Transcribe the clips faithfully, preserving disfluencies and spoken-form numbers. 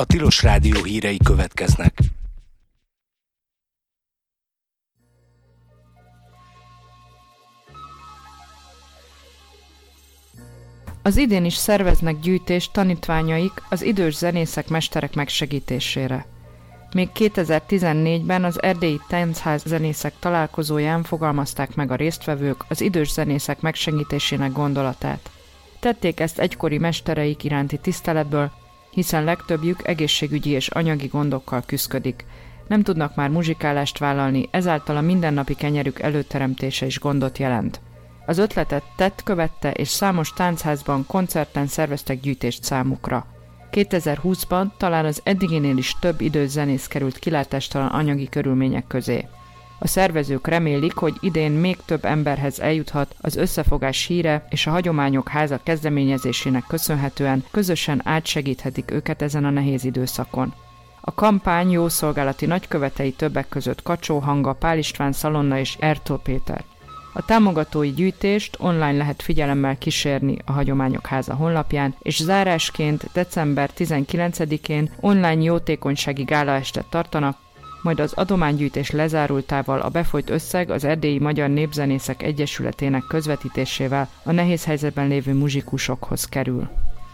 A Tilos Rádió hírei következnek. Az idén is szerveznek gyűjtést tanítványaik az idős zenészek, mesterek megsegítésére. Még kétezer-tizennégyben az Erdélyi Táncház zenészek találkozóján fogalmazták meg a résztvevők az idős zenészek megsegítésének gondolatát. Tették ezt egykori mestereik iránti tiszteletből, hiszen legtöbbjük egészségügyi és anyagi gondokkal küszködik. Nem tudnak már muzsikálást vállalni, ezáltal a mindennapi kenyerük előteremtése is gondot jelent. Az ötletet tett követte, és számos táncházban, koncerten szerveztek gyűjtést számukra. kétezer-húszban talán az eddiginél is több idős zenész került kilátástalan anyagi körülmények közé. A szervezők remélik, hogy idén még több emberhez eljuthat az összefogás híre, és a Hagyományok Háza kezdeményezésének köszönhetően közösen átsegíthetik őket ezen a nehéz időszakon. A kampány jószolgálati nagykövetei többek között Kacsó Hanga, Pál István Szalonna és Ertl Péter. A támogatói gyűjtést online lehet figyelemmel kísérni a Hagyományok Háza honlapján, és zárásként december tizenkilencedikén online jótékonysági gálaestet tartanak, majd az adománygyűjtés lezárultával a befolyt összeg az Erdélyi Magyar Népzenészek Egyesületének közvetítésével a nehéz helyzetben lévő muzsikusokhoz kerül.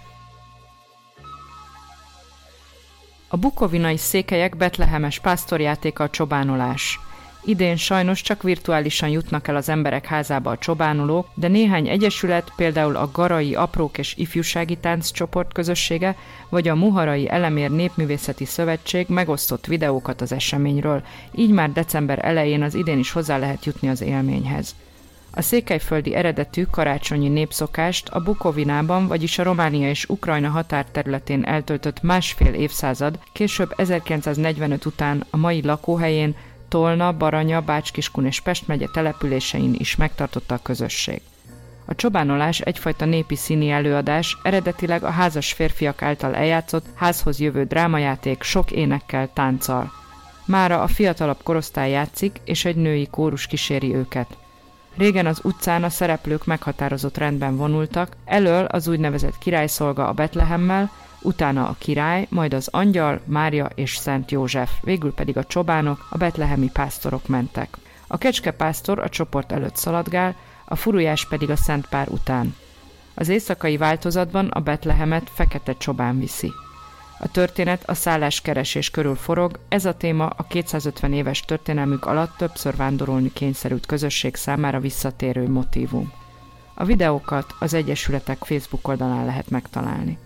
A bukovinai székelyek betlehemes pásztorjátéka a csobánolás. Idén sajnos csak virtuálisan jutnak el az emberek házába a csobánolók, de néhány egyesület, például a Garai Aprók és Ifjúsági Tánccsoport közössége, vagy a Muharai Elemér Népművészeti Szövetség megosztott videókat az eseményről, így már december elején az idén is hozzá lehet jutni az élményhez. A székelyföldi eredetű karácsonyi népszokást a Bukovinában, vagyis a Románia és Ukrajna határterületén eltöltött másfél évszázad, később ezerkilencszáznegyvenöt után a mai lakóhelyén, Tolna, Baranya, Bács-Kiskun és Pest megye településein is megtartotta a közösség. A csobánolás egyfajta népi színi előadás, eredetileg a házas férfiak által eljátszott, házhoz jövő drámajáték sok énekkel, tánccal. Mára a fiatalabb korosztály játszik, és egy női kórus kíséri őket. Régen az utcán a szereplők meghatározott rendben vonultak, elől az úgynevezett királyszolga a Betlehemmel, utána a király, majd az angyal, Mária és Szent József, végül pedig a csobánok, a betlehemi pásztorok mentek. A kecskepásztor a csoport előtt szaladgál, a furujás pedig a Szent Pár után. Az éjszakai változatban a Betlehemet fekete csobán viszi. A történet a szálláskeresés körül forog, ez a téma a kétszázötven éves történelmük alatt többször vándorolni kényszerült közösség számára visszatérő motívum. A videókat az egyesületek Facebook oldalán lehet megtalálni.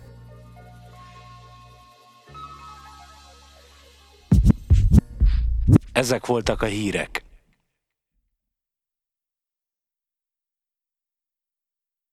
Ezek voltak a hírek.